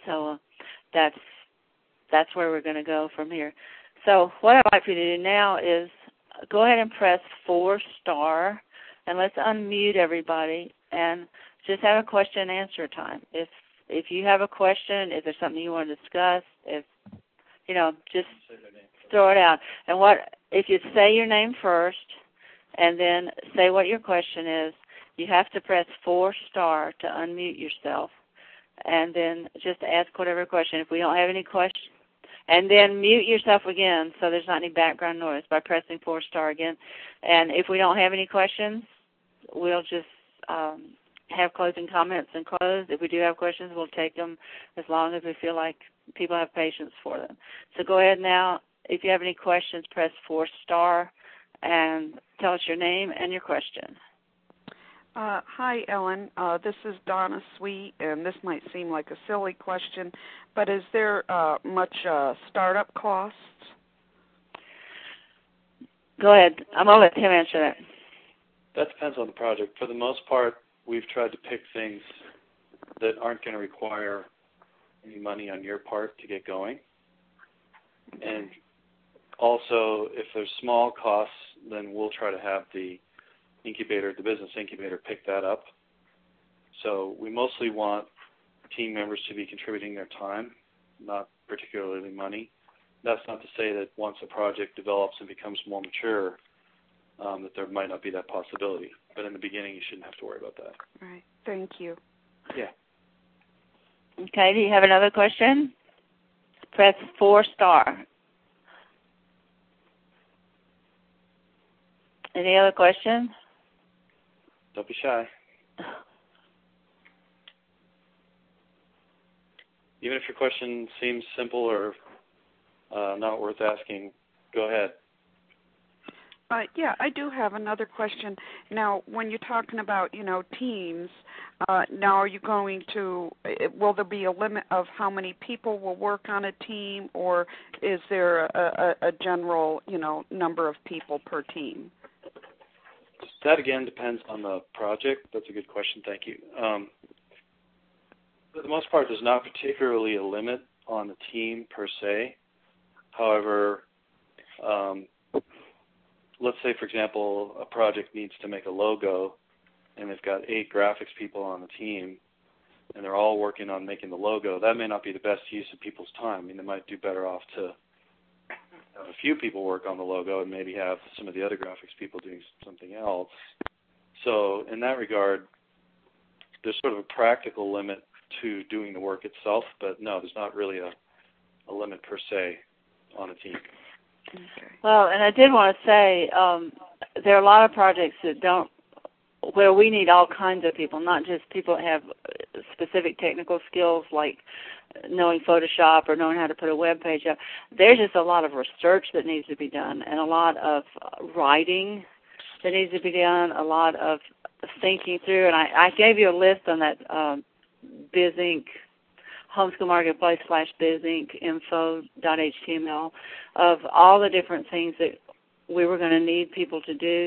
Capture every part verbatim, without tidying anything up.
So uh, that's that's where we're going to go from here. So what I'd like for you to do now is go ahead and press four star, and let's unmute everybody and just have a question and answer time. If if you have a question, if there's something you want to discuss, if you know, just throw it out. And what if you say your name first, and then say what your question is? You have to press four star to unmute yourself, and then just ask whatever question. If we don't have any questions, and then mute yourself again so there's not any background noise by pressing four star again. And if we don't have any questions, we'll just um, have closing comments and close. If we do have questions, we'll take them as long as we feel like people have patience for them. So go ahead now. If you have any questions, press four star and tell us your name and your question. Uh, hi, Ellen. Uh, this is Donna Sweet, and this might seem like a silly question, but is there uh, much uh, startup costs? Go ahead. I'm going to let Tim answer that. That depends on the project. For the most part, we've tried to pick things that aren't going to require any money on your part to get going. And also, if there's small costs, then we'll try to have the incubator, the business incubator, pick that up. So we mostly want team members to be contributing their time, not particularly money. That's not to say that once a project develops and becomes more mature, um, that there might not be that possibility. But in the beginning, you shouldn't have to worry about that. Right. Thank you. Yeah. Okay. Do you have another question? Press four star. Any other questions? Don't be shy. Even if your question seems simple or uh, not worth asking, go ahead. Uh, yeah, I do have another question. Now, when you're talking about, you know, teams, uh, now are you going to, will there be a limit of how many people will work on a team, or is there a, a, a general, you know, number of people per team? That, again, depends on the project. That's a good question. Thank you. Um, for the most part, there's not particularly a limit on the team per se. However, um, let's say, for example, a project needs to make a logo, and they've got eight graphics people on the team, and they're all working on making the logo. That may not be the best use of people's time. I mean, they might do better off to have a few people work on the logo and maybe have some of the other graphics people doing something else. So in that regard, there's sort of a practical limit to doing the work itself, but no, there's not really a, a limit per se on a team. Okay. Well, and I did want to say um, there are a lot of projects that don't, where we need all kinds of people, not just people that have specific technical skills like knowing Photoshop or knowing how to put a web page up. There's just a lot of research that needs to be done and a lot of writing that needs to be done, a lot of thinking through. And I, I gave you a list on that um, BizInc, Homeschool Marketplace slash BizInc info dot H T M L of all the different things that we were going to need people to do.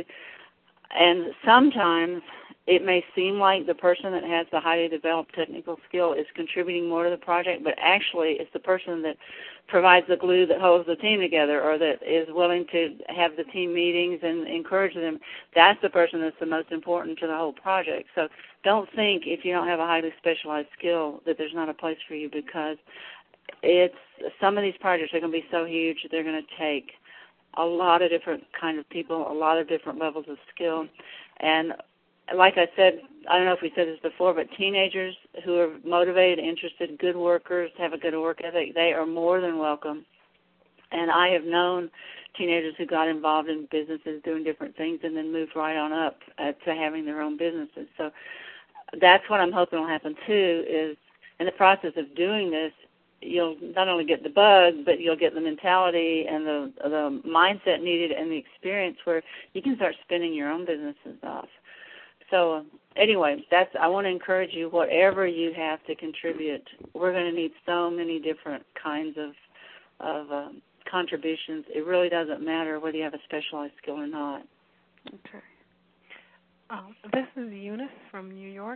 And sometimes it may seem like the person that has the highly developed technical skill is contributing more to the project, but actually it's the person that provides the glue that holds the team together or that is willing to have the team meetings and encourage them. That's the person that's the most important to the whole project. So don't think if you don't have a highly specialized skill that there's not a place for you, because it's some of these projects are going to be so huge that they're going to take a lot of different kind of people, a lot of different levels of skill. And like I said, I don't know if we said this before, but teenagers who are motivated, interested, good workers, have a good work ethic, they are more than welcome. And I have known teenagers who got involved in businesses doing different things and then moved right on up uh, to having their own businesses. So that's what I'm hoping will happen too, is in the process of doing this, you'll not only get the bug, but you'll get the mentality and the the mindset needed and the experience where you can start spinning your own businesses off. So anyway, that's I want to encourage you, whatever you have to contribute, we're going to need so many different kinds of of um, contributions. It really doesn't matter whether you have a specialized skill or not. Okay. Um, this is Eunice from New York.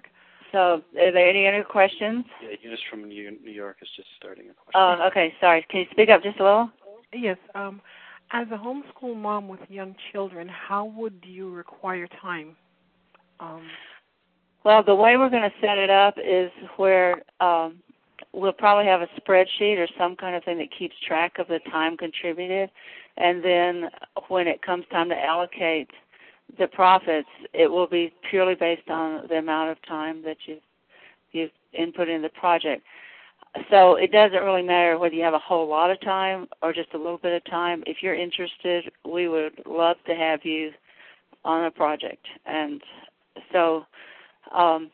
So, are there any other questions? Yeah, Eunice from New York is just starting a question. Oh, okay. Sorry. Can you speak up just a little? Yes. Um, as a homeschool mom with young children, how would you require time? Um, well, the way we're going to set it up is where um, we'll probably have a spreadsheet or some kind of thing that keeps track of the time contributed, and then when it comes time to allocate the profits, it will be purely based on the amount of time that you've, you've input in the project. So it doesn't really matter whether you have a whole lot of time or just a little bit of time. If you're interested, we would love to have you on a project. And so, um,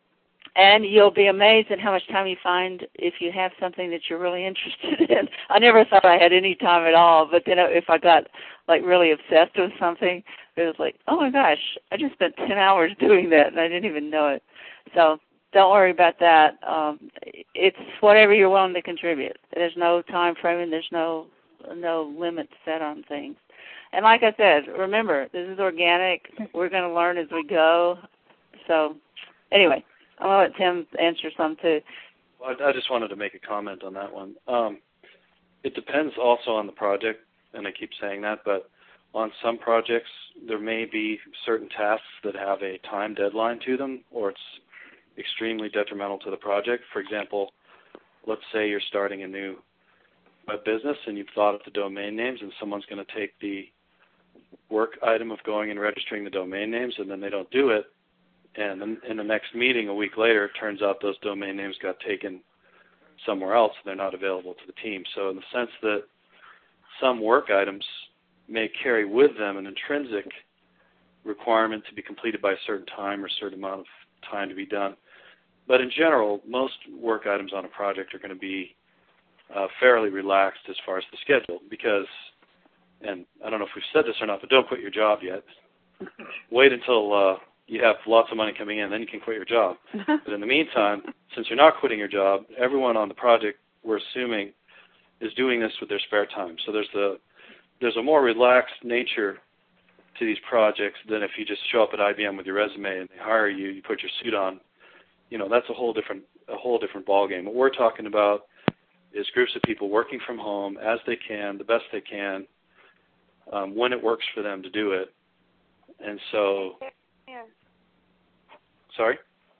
and you'll be amazed at how much time you find if you have something that you're really interested in. I never thought I had any time at all, but then if I got like really obsessed with something, it was like, oh my gosh, I just spent ten hours doing that and I didn't even know it. So don't worry about that. Um, it's whatever you're willing to contribute. There's no time framing. There's no no limit set on things. And like I said, remember, this is organic. We're going to learn as we go. So anyway, I'm going to let Tim answer some too. Well, I just wanted to make a comment on that one. Um, it depends also on the project, and I keep saying that, but on some projects there may be certain tasks that have a time deadline to them, or it's extremely detrimental to the project. For example, let's say you're starting a new web business and you've thought of the domain names, and someone's going to take the work item of going and registering the domain names, and then they don't do it, and then in the next meeting a week later it turns out those domain names got taken somewhere else and they're not available to the team. So in the sense that some work items may carry with them an intrinsic requirement to be completed by a certain time or a certain amount of time to be done. But in general, most work items on a project are going to be uh, fairly relaxed as far as the schedule because, and I don't know if we've said this or not, but don't quit your job yet. Wait until uh, you have lots of money coming in, then you can quit your job. But in the meantime, since you're not quitting your job, everyone on the project, we're assuming, is doing this with their spare time. So there's the there's a more relaxed nature to these projects than if you just show up at I B M with your resume and they hire you, you put your suit on. You know, that's a whole different a whole different ballgame. What we're talking about is groups of people working from home as they can, the best they can, um, when it works for them to do it. And so, yeah. Sorry?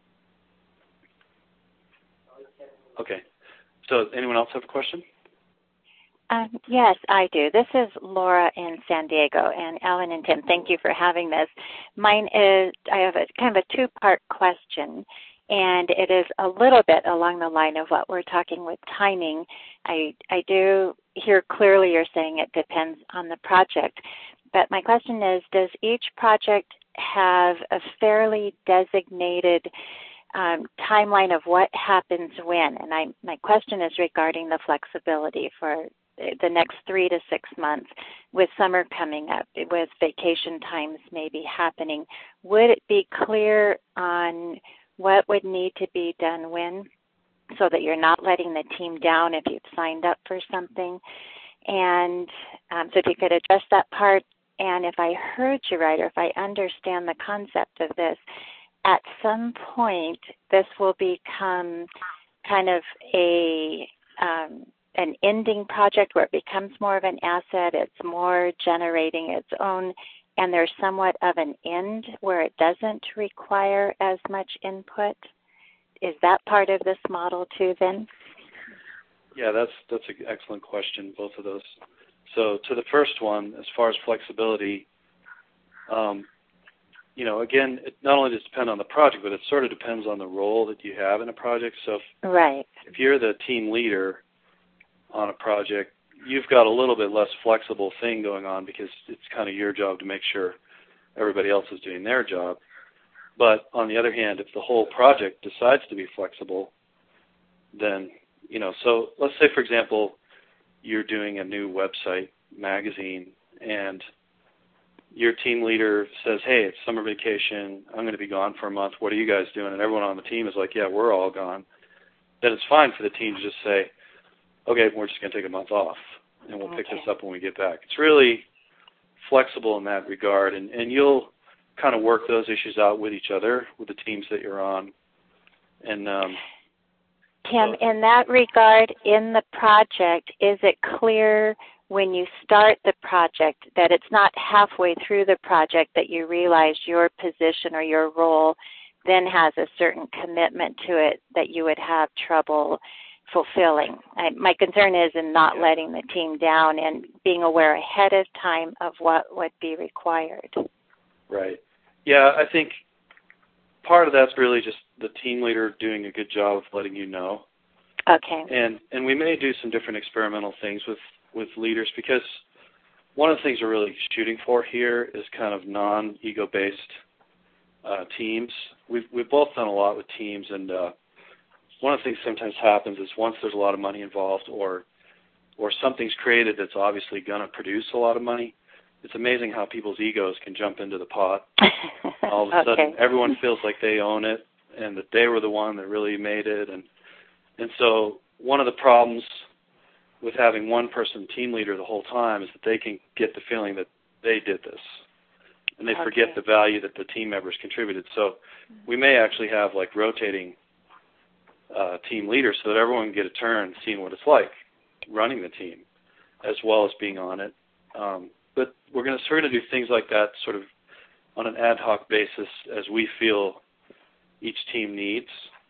Okay. So anyone else have a question? Um, yes, I do. This is Laura in San Diego, and Alan and Tim, thank you for having this. Mine is, I have a kind of a two-part question, and it is a little bit along the line of what we're talking with timing. I, I do hear clearly you're saying it depends on the project, but my question is, does each project have a fairly designated um, timeline of what happens when? And I, my question is regarding the flexibility for the next three to six months with summer coming up, with vacation times maybe happening. Would it be clear on what would need to be done when so that you're not letting the team down if you've signed up for something? And um, so if you could address that part, and if I heard you right, or if I understand the concept of this, at some point this will become kind of a um, an ending project where it becomes more of an asset, it's more generating its own, and there's somewhat of an end where it doesn't require as much input. Is that part of this model too then? Yeah, that's that's an excellent question, both of those. So to the first one, as far as flexibility, um, you know, again, it not only does it depend on the project, but it sort of depends on the role that you have in a project. So if, right. if you're the team leader on a project, you've got a little bit less flexible thing going on because it's kind of your job to make sure everybody else is doing their job. But on the other hand, if the whole project decides to be flexible, then, you know, so let's say, for example, you're doing a new website magazine and your team leader says, hey, it's summer vacation, I'm going to be gone for a month, what are you guys doing? And everyone on the team is like, yeah, we're all gone. Then it's fine for the team to just say, okay, we're just going to take a month off, and we'll okay. pick this up when we get back. It's really flexible in that regard, and, and you'll kind of work those issues out with each other, with the teams that you're on. And um, Tim, so, in that regard, in the project, is it clear when you start the project that it's not halfway through the project that you realize your position or your role then has a certain commitment to it that you would have trouble fulfilling? I, my concern is in not yeah. letting the team down and being aware ahead of time of what would be required. Right. Yeah, I think part of that's really just the team leader doing a good job of letting you know. Okay. And and we may do some different experimental things with, with leaders, because one of the things we're really shooting for here is kind of non-ego-based uh, teams. We've we've both done a lot with teams, and uh, one of the things sometimes happens is once there's a lot of money involved, or or something's created that's obviously going to produce a lot of money, it's amazing how people's egos can jump into the pot. All of a okay. sudden, everyone feels like they own it and that they were the one that really made it. And and so one of the problems with having one person team leader the whole time is that they can get the feeling that they did this, and they okay. forget the value that the team members contributed. So we may actually have like rotating uh, team leaders so that everyone can get a turn seeing what it's like running the team as well as being on it. Um, but we're going to sort of do things like that sort of on an ad hoc basis as we feel each team needs.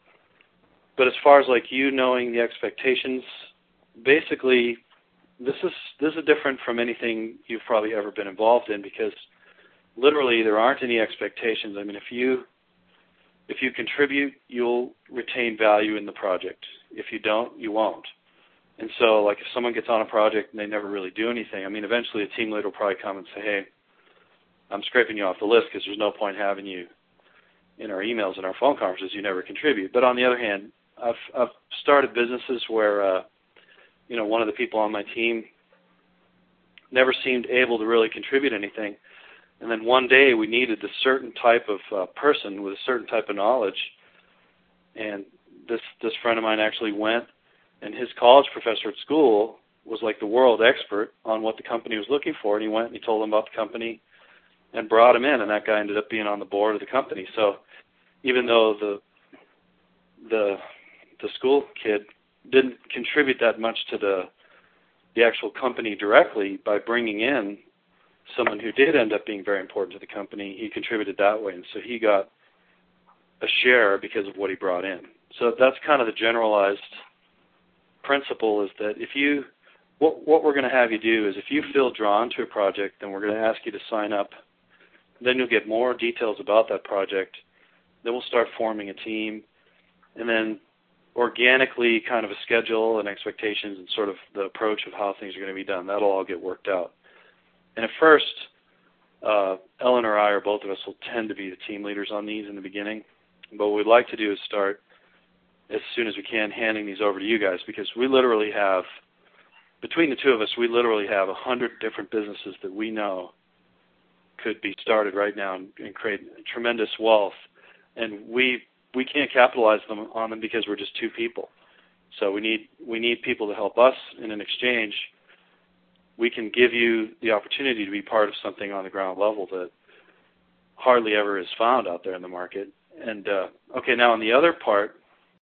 But as far as like you knowing the expectations, basically this is this is different from anything you've probably ever been involved in, because literally there aren't any expectations. I mean, if you if you contribute, you'll retain value in the project. If you don't, you won't. And so, like, if someone gets on a project and they never really do anything, I mean, eventually a team leader will probably come and say, hey, I'm scraping you off the list because there's no point having you in our emails and our phone conferences. You never contribute. But on the other hand, I've I've started businesses where, uh, you know, one of the people on my team never seemed able to really contribute anything. And then one day we needed a certain type of uh, person with a certain type of knowledge. And this this friend of mine actually went, and his college professor at school was like the world expert on what the company was looking for. And he went and he told them about the company and brought him in, and that guy ended up being on the board of the company. So even though the the the school kid didn't contribute that much to the the actual company directly, by bringing in someone who did end up being very important to the company, he contributed that way, and so he got a share because of what he brought in. So that's kind of the generalized principle, is that if you, what, what we're going to have you do is if you feel drawn to a project, then we're going to ask you to sign up. Then you'll get more details about that project. Then we'll start forming a team, and then organically kind of a schedule and expectations and sort of the approach of how things are going to be done. That'll all get worked out. And at first, uh, Ellen or I, or both of us, will tend to be the team leaders on these in the beginning. But what we'd like to do is start, as soon as we can, handing these over to you guys, because we literally have, between the two of us, we literally have a hundred different businesses that we know could be started right now and, and create tremendous wealth. And we we can't capitalize them on them because we're just two people. So we need we need people to help us, and in exchange, we can give you the opportunity to be part of something on the ground level that hardly ever is found out there in the market. And, uh, okay, now on the other part,